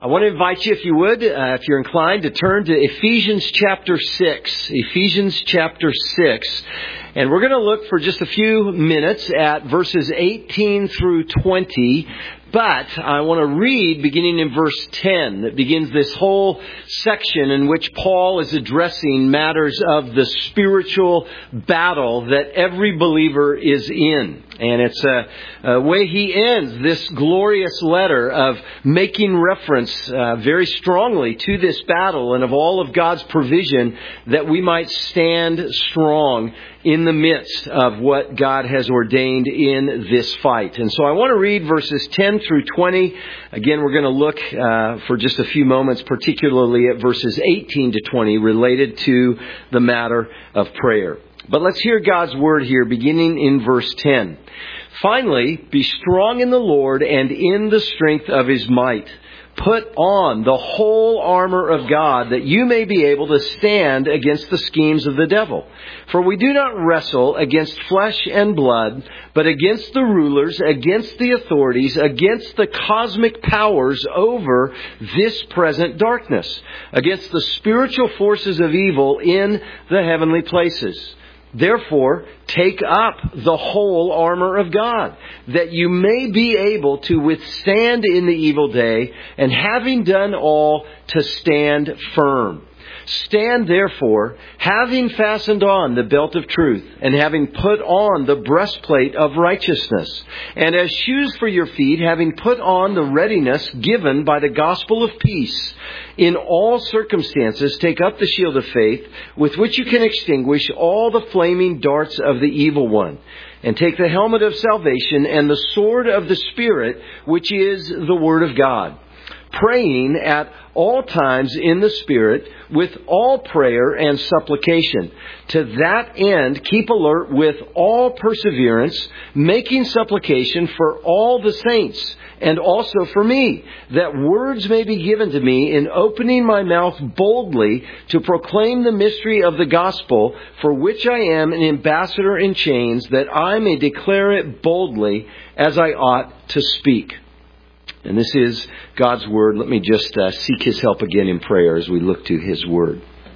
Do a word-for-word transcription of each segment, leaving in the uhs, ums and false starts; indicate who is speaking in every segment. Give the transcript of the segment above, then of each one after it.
Speaker 1: I want to invite you, if you would, uh, if you're inclined, to turn to Ephesians chapter six. Ephesians chapter six. And we're going to look for just a few minutes at verses eighteen through twenty. But I want to read beginning in verse ten that begins this whole section in which Paul is addressing matters of the spiritual battle that every believer is in. And it's a, a way he ends this glorious letter of making reference uh, very strongly to this battle and of all of God's provision that we might stand strong in the midst of what God has ordained in this fight. And so I want to read verses ten through twenty. Again, we're going to look uh, for just a few moments, particularly at verses eighteen to twenty, related to the matter of prayer. But let's hear God's word here, beginning in verse ten. Finally, be strong in the Lord and in the strength of His might. Put on the whole armor of God, that you may be able to stand against the schemes of the devil. For we do not wrestle against flesh and blood, but against the rulers, against the authorities, against the cosmic powers over this present darkness, against the spiritual forces of evil in the heavenly places. Therefore, take up the whole armor of God, that you may be able to withstand in the evil day, and having done all, to stand firm. Stand therefore, having fastened on the belt of truth, and having put on the breastplate of righteousness, and as shoes for your feet, having put on the readiness given by the gospel of peace. In all circumstances, take up the shield of faith, with which you can extinguish all the flaming darts of the evil one. And take the helmet of salvation and the sword of the Spirit, which is the Word of God. Praying at all times in the Spirit with all prayer and supplication. To that end, keep alert with all perseverance, making supplication for all the saints, and also for me, that words may be given to me in opening my mouth boldly to proclaim the mystery of the gospel, for which I am an ambassador in chains, that I may declare it boldly as I ought to speak. And this is God's Word. Let me just uh, seek His help again in prayer as we look to His Word.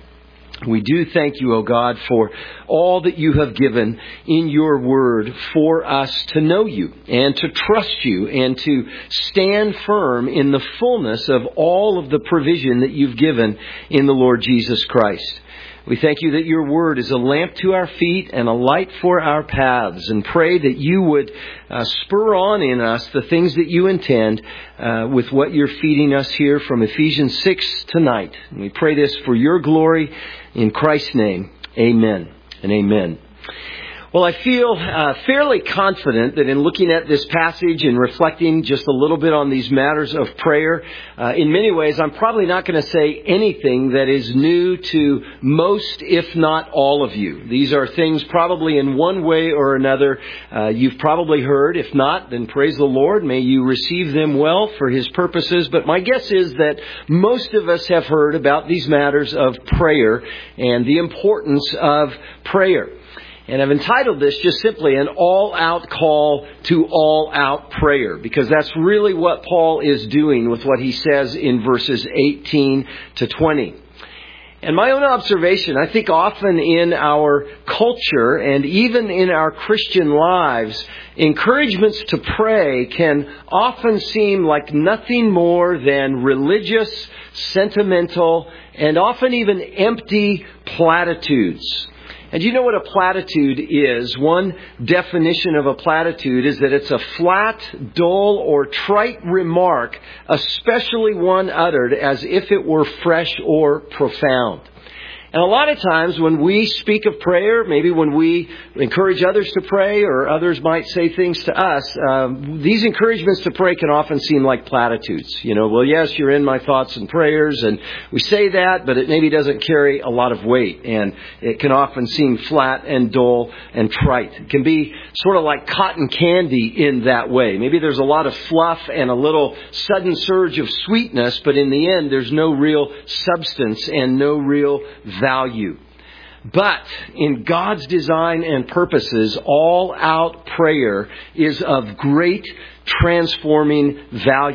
Speaker 1: We do thank you, O God, for all that you have given in your Word for us to know you and to trust you and to stand firm in the fullness of all of the provision that you've given in the Lord Jesus Christ. We thank you that your word is a lamp to our feet and a light for our paths, and pray that you would uh, spur on in us the things that you intend uh, with what you're feeding us here from Ephesians six tonight. And we pray this for your glory in Christ's name. Amen and amen. Well, I feel uh, fairly confident that in looking at this passage and reflecting just a little bit on these matters of prayer, uh, in many ways, I'm probably not going to say anything that is new to most, if not all of you. These are things probably in one way or another uh, you've probably heard. If not, then praise the Lord. May you receive them well for His purposes. But my guess is that most of us have heard about these matters of prayer and the importance of prayer. And I've entitled this just simply an all-out call to all-out prayer, because that's really what Paul is doing with what he says in verses eighteen to twenty. And my own observation, I think often in our culture and even in our Christian lives, encouragements to pray can often seem like nothing more than religious, sentimental, and often even empty platitudes. And you know what a platitude is? One definition of a platitude is that it's a flat, dull, or trite remark, especially one uttered as if it were fresh or profound. And a lot of times when we speak of prayer, maybe when we encourage others to pray, or others might say things to us, um, these encouragements to pray can often seem like platitudes. You know, well, yes, you're in my thoughts and prayers, and we say that, but it maybe doesn't carry a lot of weight, and it can often seem flat and dull and trite. It can be sort of like cotton candy in that way. Maybe there's a lot of fluff and a little sudden surge of sweetness, but in the end, there's no real substance and no real value. value. But in God's design and purposes, all-out prayer is of great transforming value.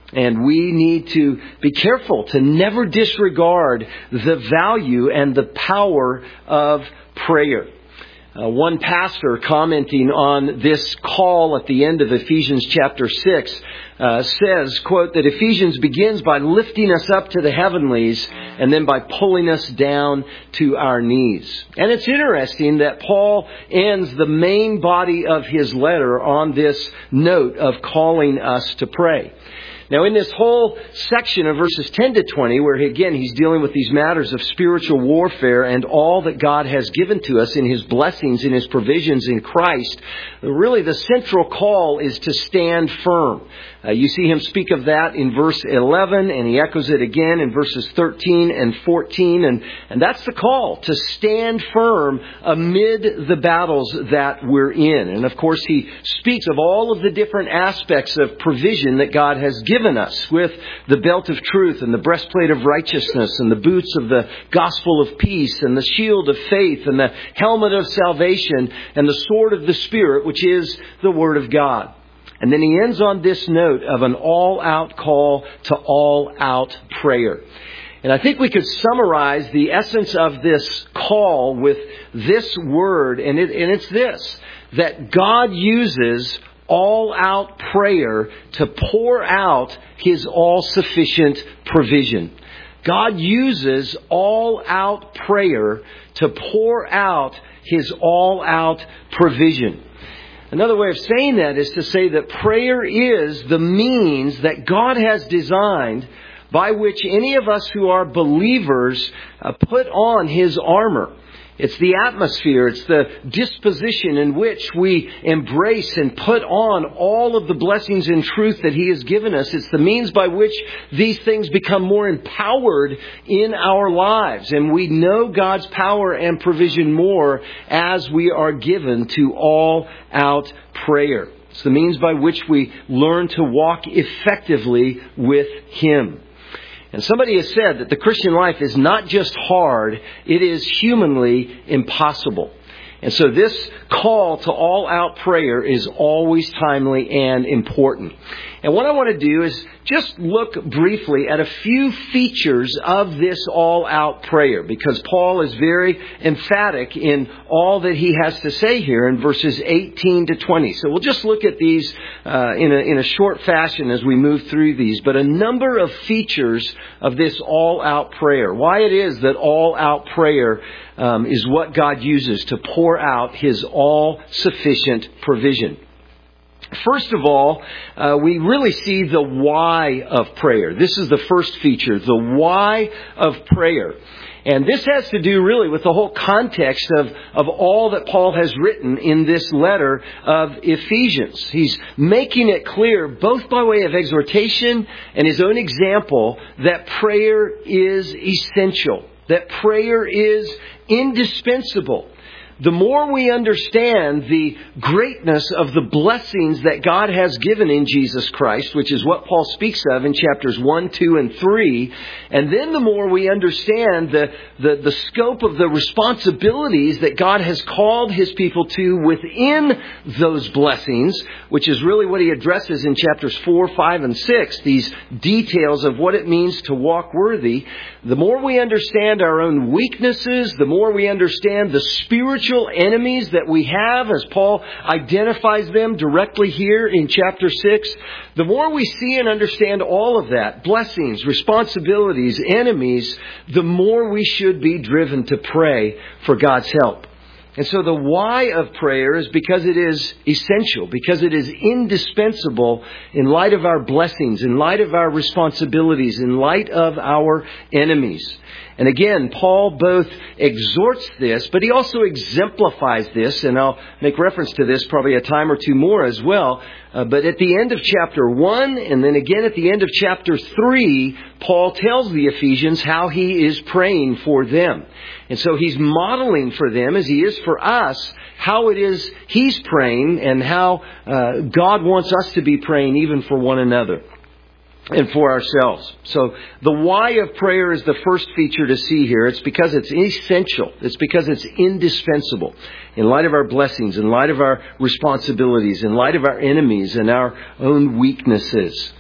Speaker 1: And we need to be careful to never disregard the value and the power of prayer. Uh, one pastor commenting on this call at the end of Ephesians chapter six uh, says, quote, that Ephesians begins by lifting us up to the heavenlies and then by pulling us down to our knees. And it's interesting that Paul ends the main body of his letter on this note of calling us to pray. Now, in this whole section of verses ten to twenty, where again he's dealing with these matters of spiritual warfare and all that God has given to us in His blessings, in His provisions in Christ, really the central call is to stand firm. Uh, you see him speak of that in verse eleven, and he echoes it again in verses thirteen and fourteen. And, and that's the call, to stand firm amid the battles that we're in. And of course, he speaks of all of the different aspects of provision that God has given us, with the belt of truth and the breastplate of righteousness and the boots of the gospel of peace and the shield of faith and the helmet of salvation and the sword of the Spirit, which is the Word of God. And then he ends on this note of an all-out call to all-out prayer. And I think we could summarize the essence of this call with this word, and, it, and it's this, that God uses all-out prayer to pour out His all-sufficient provision. God uses all-out prayer to pour out His all-out provision. Another way of saying that is to say that prayer is the means that God has designed by which any of us who are believers uh, put on His armor. It's the atmosphere, it's the disposition in which we embrace and put on all of the blessings and truth that He has given us. It's the means by which these things become more empowered in our lives. And we know God's power and provision more as we are given to all-out prayer. It's the means by which we learn to walk effectively with Him. And somebody has said that the Christian life is not just hard, it is humanly impossible. And so this call to all-out prayer is always timely and important. And what I want to do is just look briefly at a few features of this all-out prayer, because Paul is very emphatic in all that he has to say here in verses eighteen to twenty. So we'll just look at these uh, in, a, in a short fashion as we move through these. But a number of features of this all-out prayer. Why it is that all-out prayer um, is what God uses to pour out His all-sufficient provision. First of all, uh, we really see the why of prayer. This is the first feature, the why of prayer. And this has to do really with the whole context of, of all that Paul has written in this letter of Ephesians. He's making it clear, both by way of exhortation and his own example, that prayer is essential, that prayer is indispensable. The more we understand the greatness of the blessings that God has given in Jesus Christ, which is what Paul speaks of in chapters one, two, and three, and then the more we understand the, the, the scope of the responsibilities that God has called His people to within those blessings, which is really what he addresses in chapters four, five, and six, these details of what it means to walk worthy, the more we understand our own weaknesses, the more we understand the spiritual enemies that we have, as Paul identifies them directly here in chapter six, the more we see and understand all of that, blessings, responsibilities, enemies, the more we should be driven to pray for God's help. And so the why of prayer is because it is essential, because it is indispensable in light of our blessings, in light of our responsibilities, in light of our enemies. And again, Paul both exhorts this, but he also exemplifies this, and I'll make reference to this probably a time or two more as well. Uh, but at the end of chapter one, and then again at the end of chapter three, Paul tells the Ephesians how he is praying for them. And so he's modeling for them, as he is for us, how it is he's praying and how uh, God wants us to be praying even for one another and for ourselves. So the why of prayer is the first feature to see here. It's because it's essential. It's because it's indispensable in light of our blessings, in light of our responsibilities, in light of our enemies and our own weaknesses.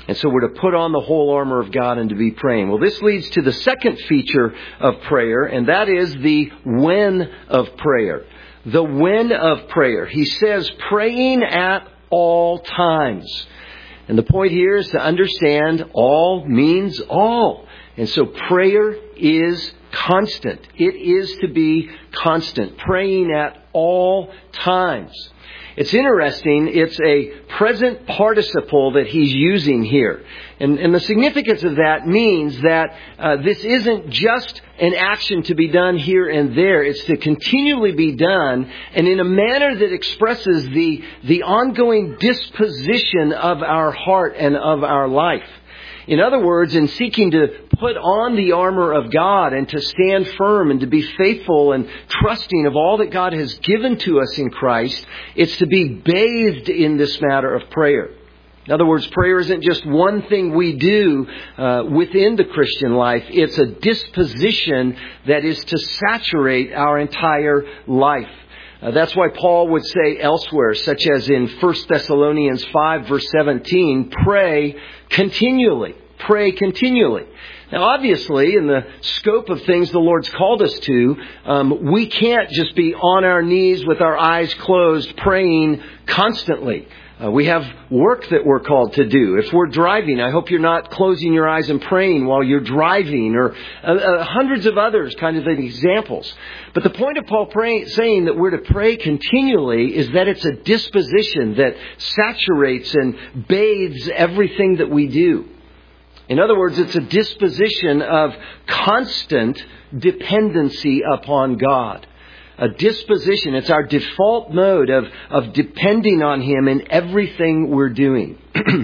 Speaker 1: And so we're to put on the whole armor of God and to be praying. Well, this leads to the second feature of prayer, and that is the when of prayer. The when of prayer. He says praying at all times. And the point here is to understand all means all. And so prayer is constant. It is to be constant. Praying at all times. It's interesting. It's a present participle that he's using here. And, and the significance of that means that uh, this isn't just an action to be done here and there. It's to continually be done, and in a manner that expresses the, the ongoing disposition of our heart and of our life. In other words, in seeking to put on the armor of God and to stand firm and to be faithful and trusting of all that God has given to us in Christ, it's to be bathed in this matter of prayer. In other words, prayer isn't just one thing we do uh, within the Christian life. It's a disposition that is to saturate our entire life. Uh, that's why Paul would say elsewhere, such as in First Thessalonians five, verse seventeen, pray continually. Pray continually. Now, obviously, in the scope of things the Lord's called us to, um, we can't just be on our knees with our eyes closed praying constantly. Uh, we have work that we're called to do. If we're driving, I hope you're not closing your eyes and praying while you're driving, or uh, uh, hundreds of others kind of examples. But the point of Paul praying, saying that we're to pray continually is that it's a disposition that saturates and bathes everything that we do. In other words, it's a disposition of constant dependency upon God. A disposition. It's our default mode of, of depending on Him in everything we're doing.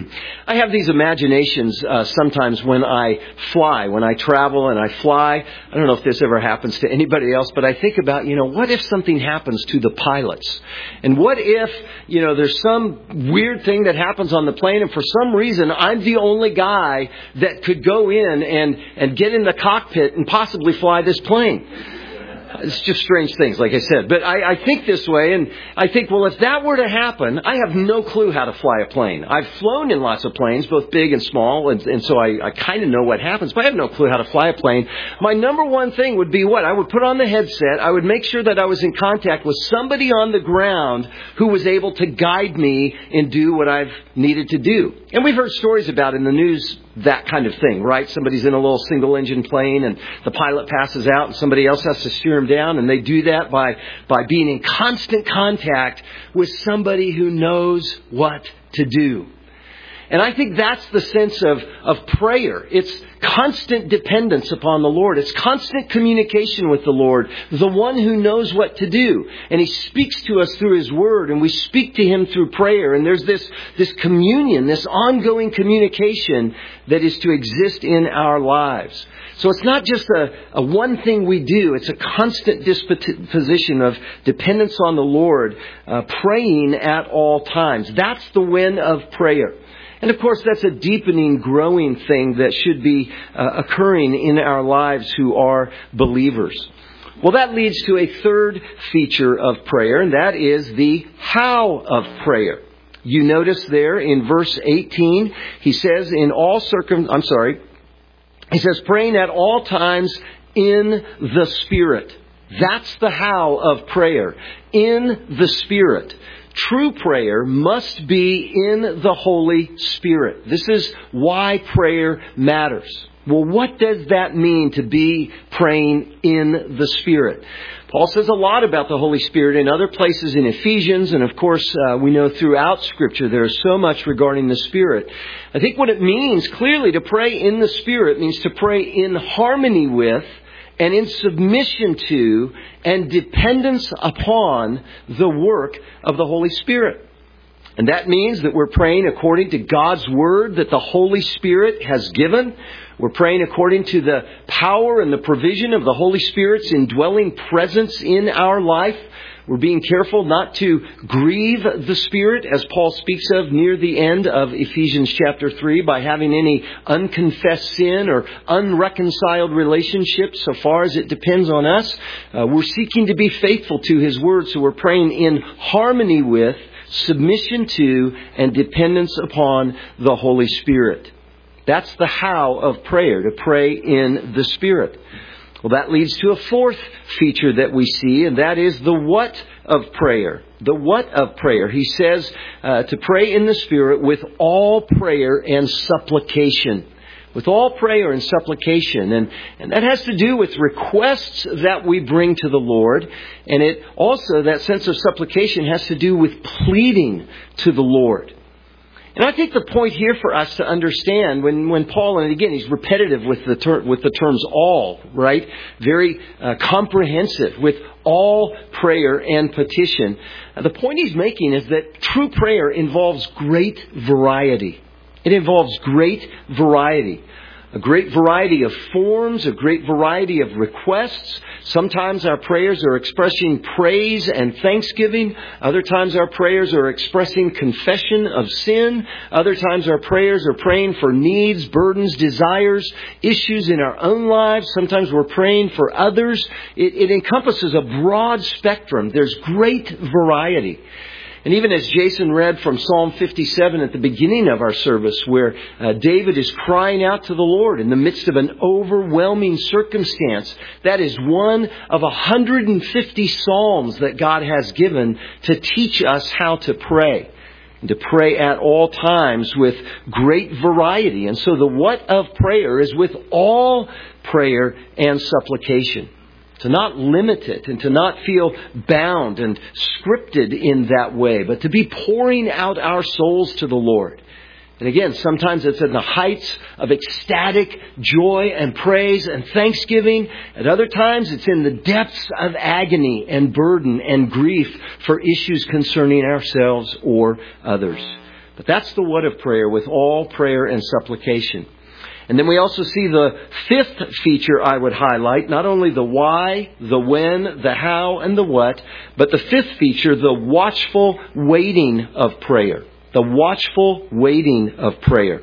Speaker 1: I have these imaginations uh, sometimes when I fly, when I travel and I fly. I don't know if this ever happens to anybody else, but I think about, you know, what if something happens to the pilots? And what if, you know, there's some weird thing that happens on the plane, and for some reason I'm the only guy that could go in and, and get in the cockpit and possibly fly this plane. It's just strange things, like I said. But I, I think this way, and I think, well, if that were to happen, I have no clue how to fly a plane. I've flown in lots of planes, both big and small, and, and so I, I kind of know what happens, but I have no clue how to fly a plane. My number one thing would be what? I would put on the headset. I would make sure that I was in contact with somebody on the ground who was able to guide me and do what I've needed to do. And we've heard stories about in the news that kind of thing, right? Somebody's in a little single-engine plane and the pilot passes out and somebody else has to steer him down. And they do that by, by being in constant contact with somebody who knows what to do. And I think that's the sense of, of prayer. It's constant dependence upon the Lord. It's constant communication with the Lord, the one who knows what to do. And He speaks to us through His Word, and we speak to Him through prayer. And there's this, this communion, this ongoing communication that is to exist in our lives. So it's not just a, a one thing we do. It's a constant disposition of dependence on the Lord, uh, praying at all times. That's the when of prayer. And of course, that's a deepening, growing thing that should be uh, occurring in our lives who are believers. Well, that leads to a third feature of prayer, and that is the how of prayer. You notice there in verse eighteen, he says, in all circum, I'm sorry, he says, praying at all times in the Spirit. That's the how of prayer. In the Spirit. True prayer must be in the Holy Spirit. This is why prayer matters. Well, what does that mean to be praying in the Spirit? Paul says a lot about the Holy Spirit in other places in Ephesians, and of course uh, we know throughout Scripture there is so much regarding the Spirit. I think what it means clearly to pray in the Spirit means to pray in harmony with and in submission to and dependence upon the work of the Holy Spirit. And that means that we're praying according to God's Word that the Holy Spirit has given. We're praying according to the power and the provision of the Holy Spirit's indwelling presence in our life. We're being careful not to grieve the Spirit, as Paul speaks of near the end of Ephesians chapter three, by having any unconfessed sin or unreconciled relationships so far as it depends on us. Uh, we're seeking to be faithful to His Word, so we're praying in harmony with, submission to, and dependence upon the Holy Spirit. That's the how of prayer, to pray in the Spirit. Well, that leads to a fourth feature that we see, and that is the what of prayer. The what of prayer. He says uh, to pray in the Spirit with all prayer and supplication. With all prayer and supplication. And, and that has to do with requests that we bring to the Lord. And it also, that sense of supplication has to do with pleading to the Lord. And I think the point here for us to understand when, when Paul, and again, he's repetitive with the ter- with the terms all, right? Very uh, comprehensive with all prayer and petition. Uh, the point he's making is that true prayer involves great variety. It involves great variety. A great variety of forms, a great variety of requests. Sometimes our prayers are expressing praise and thanksgiving. Other times our prayers are expressing confession of sin. Other times our prayers are praying for needs, burdens, desires, issues in our own lives. Sometimes we're praying for others. It, it encompasses a broad spectrum. There's great variety. And even as Jason read from Psalm fifty-seven at the beginning of our service, where uh, David is crying out to the Lord in the midst of an overwhelming circumstance, that is one of one hundred fifty psalms that God has given to teach us how to pray. And to pray at all times with great variety. And so the what of prayer is with all prayer and supplication. To not limit it and to not feel bound and scripted in that way, but to be pouring out our souls to the Lord. And again, sometimes it's in the heights of ecstatic joy and praise and thanksgiving. At other times, it's in the depths of agony and burden and grief for issues concerning ourselves or others. But that's the what of prayer, with all prayer and supplication. And then we also see the fifth feature I would highlight, not only the why, the when, the how, and the what, but the fifth feature, the watchful waiting of prayer. The watchful waiting of prayer.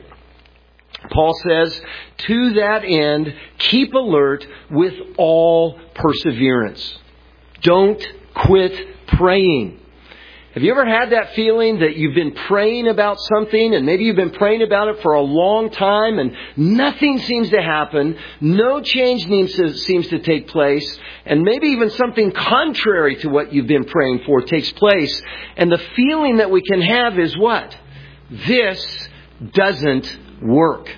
Speaker 1: Paul says, to that end, keep alert with all perseverance. Don't quit praying. Have you ever had that feeling that you've been praying about something and maybe you've been praying about it for a long time and nothing seems to happen, no change seems to, seems to take place, and maybe even something contrary to what you've been praying for takes place, and the feeling that we can have is what? This doesn't work.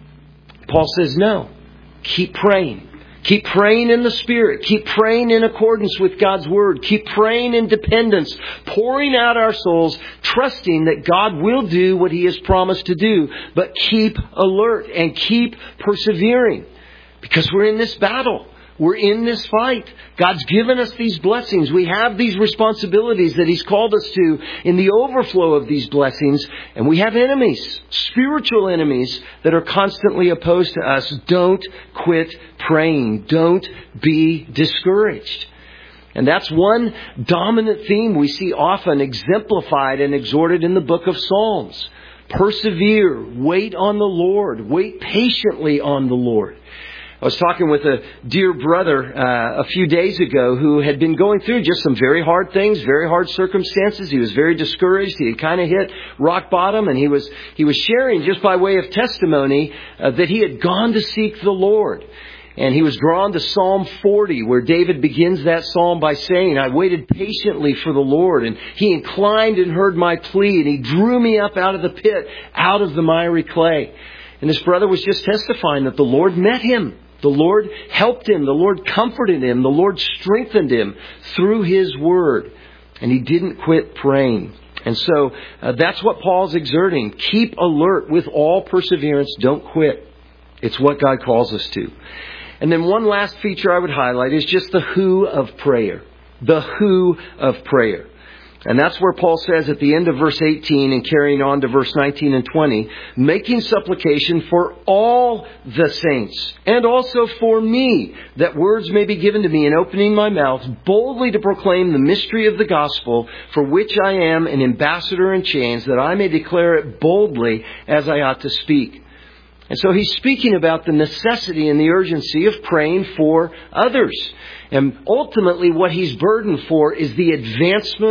Speaker 1: Paul says no. Keep praying. Keep praying in the Spirit. Keep praying in accordance with God's Word. Keep praying in dependence, pouring out our souls, trusting that God will do what He has promised to do. But keep alert and keep persevering, because we're in this battle. We're in this fight. God's given us these blessings. We have these responsibilities that He's called us to in the overflow of these blessings. And we have enemies, spiritual enemies, that are constantly opposed to us. Don't quit praying. Don't be discouraged. And that's one dominant theme we see often exemplified and exhorted in the book of Psalms. Persevere. Wait on the Lord. Wait patiently on the Lord. I was talking with a dear brother uh, a few days ago who had been going through just some very hard things, very hard circumstances. He was very discouraged. He had kind of hit rock bottom, and he was he was sharing just by way of testimony uh, that he had gone to seek the Lord. And he was drawn to Psalm forty, where David begins that psalm by saying, I waited patiently for the Lord, and He inclined and heard my plea, and He drew me up out of the pit, out of the miry clay. And this brother was just testifying that the Lord met him. The Lord helped him. The Lord comforted him. The Lord strengthened him through His Word. And he didn't quit praying. And so uh, that's what Paul's exerting. Keep alert with all perseverance. Don't quit. It's what God calls us to. And then one last feature I would highlight is just the who of prayer. The who of prayer. And that's where Paul says at the end of verse eighteen and carrying on to verse nineteen and twenty, making supplication for all the saints and also for me, that words may be given to me in opening my mouth boldly to proclaim the mystery of the gospel, for which I am an ambassador in chains, that I may declare it boldly as I ought to speak. And so he's speaking about the necessity and the urgency of praying for others. And ultimately what he's burdened for is the advancement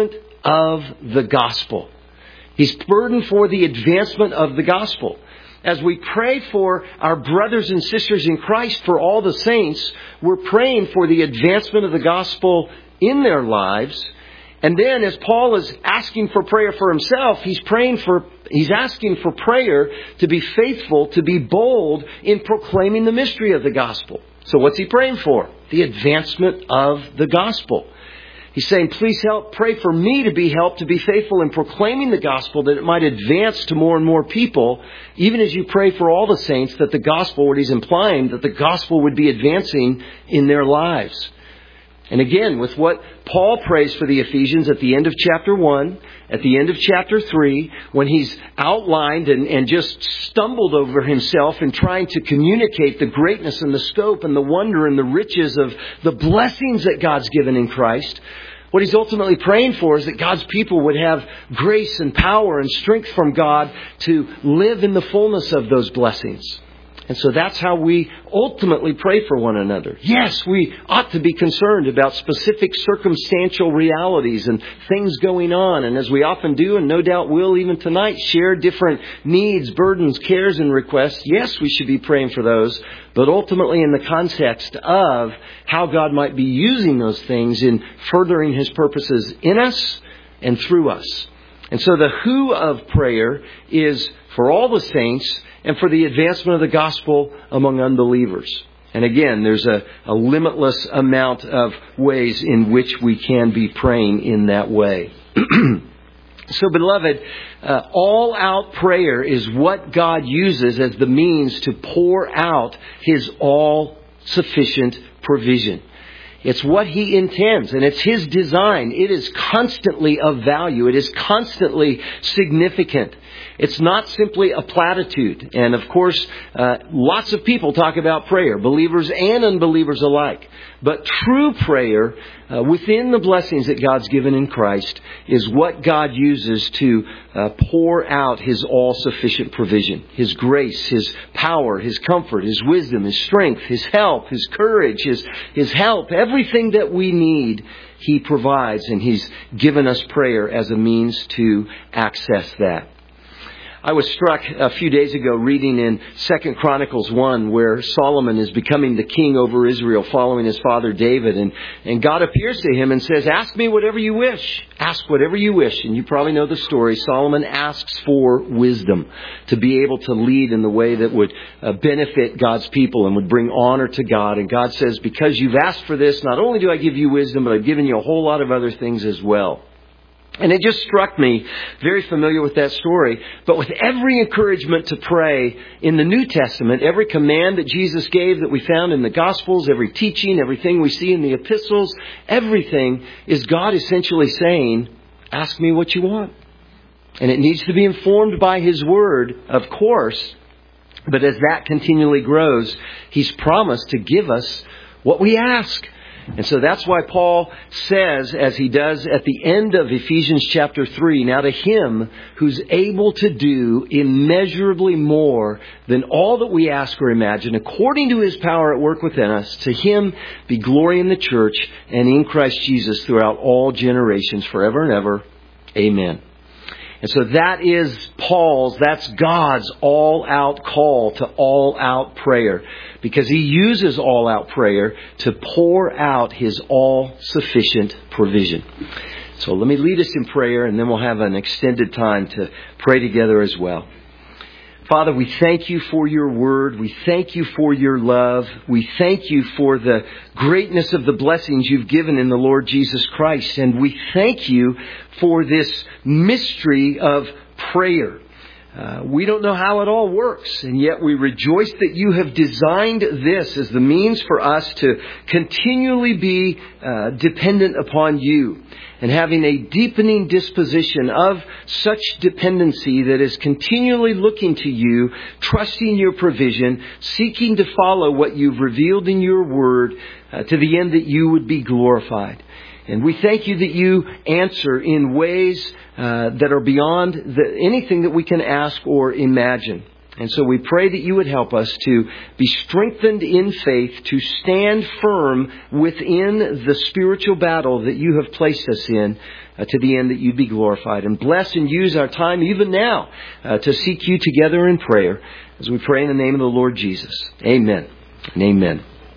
Speaker 1: of the gospel. He's burdened for the advancement of the gospel. As we pray for our brothers and sisters in Christ, for all the saints, we're praying for the advancement of the gospel in their lives. And then as Paul is asking for prayer for himself, he's praying for, he's asking for prayer to be faithful, to be bold in proclaiming the mystery of the gospel. So what's he praying for? The advancement of the gospel. He's saying, please help, pray for me to be helped, to be faithful in proclaiming the gospel, that it might advance to more and more people, even as you pray for all the saints, that the gospel, what he's implying, that the gospel would be advancing in their lives. And again, with what Paul prays for the Ephesians at the end of chapter one, at the end of chapter three, when he's outlined and, and just stumbled over himself in trying to communicate the greatness and the scope and the wonder and the riches of the blessings that God's given in Christ, what he's ultimately praying for is that God's people would have grace and power and strength from God to live in the fullness of those blessings. And so that's how we ultimately pray for one another. Yes, we ought to be concerned about specific circumstantial realities and things going on. And as we often do, and no doubt will even tonight, share different needs, burdens, cares, and requests. Yes, we should be praying for those, but ultimately in the context of how God might be using those things in furthering His purposes in us and through us. And so the who of prayer is for all the saints and for the advancement of the gospel among unbelievers. And again, there's a, a limitless amount of ways in which we can be praying in that way. So, beloved, uh, all-out prayer is what God uses as the means to pour out His all-sufficient provision. It's what He intends, and it's His design. It is constantly of value. It is constantly significant. It's not simply a platitude. And of course, uh, lots of people talk about prayer, believers and unbelievers alike. But true prayer, uh, within the blessings that God's given in Christ, is what God uses to uh, pour out His all-sufficient provision. His grace, His power, His comfort, His wisdom, His strength, His help, His courage, His, His help. Everything that we need, He provides. And He's given us prayer as a means to access that. I was struck a few days ago reading in Second Chronicles one where Solomon is becoming the king over Israel following his father David. And, and God appears to him and says, ask me whatever you wish. Ask whatever you wish. And you probably know the story. Solomon asks for wisdom to be able to lead in the way that would uh, benefit God's people and would bring honor to God. And God says, because you've asked for this, not only do I give you wisdom, but I've given you a whole lot of other things as well. And it just struck me, very familiar with that story, but with every encouragement to pray in the New Testament, every command that Jesus gave that we found in the Gospels, every teaching, everything we see in the epistles, everything is God essentially saying, ask me what you want. And it needs to be informed by His Word, of course, but as that continually grows, He's promised to give us what we ask. And so that's why Paul says, as he does at the end of Ephesians chapter three, now to Him who's able to do immeasurably more than all that we ask or imagine, according to His power at work within us, to Him be glory in the church and in Christ Jesus throughout all generations, forever and ever. Amen. And so that is Paul's, that's God's all-out call to all-out prayer. Because He uses all-out prayer to pour out His all-sufficient provision. So let me lead us in prayer, and then we'll have an extended time to pray together as well. Father, we thank You for Your Word. We thank You for Your love. We thank You for the greatness of the blessings You've given in the Lord Jesus Christ. And we thank You for this mystery of prayer. Uh, we don't know how it all works, and yet we rejoice that You have designed this as the means for us to continually be uh, dependent upon You, and having a deepening disposition of such dependency that is continually looking to You, trusting Your provision, seeking to follow what You've revealed in Your Word uh, to the end that You would be glorified. And we thank You that You answer in ways uh, that are beyond the, anything that we can ask or imagine. And so we pray that you would help us to be strengthened in faith, to stand firm within the spiritual battle that you have placed us in, uh, to the end that you'd be glorified. And bless and use our time even now uh, to seek you together in prayer, as we pray in the name of the Lord Jesus. Amen and amen.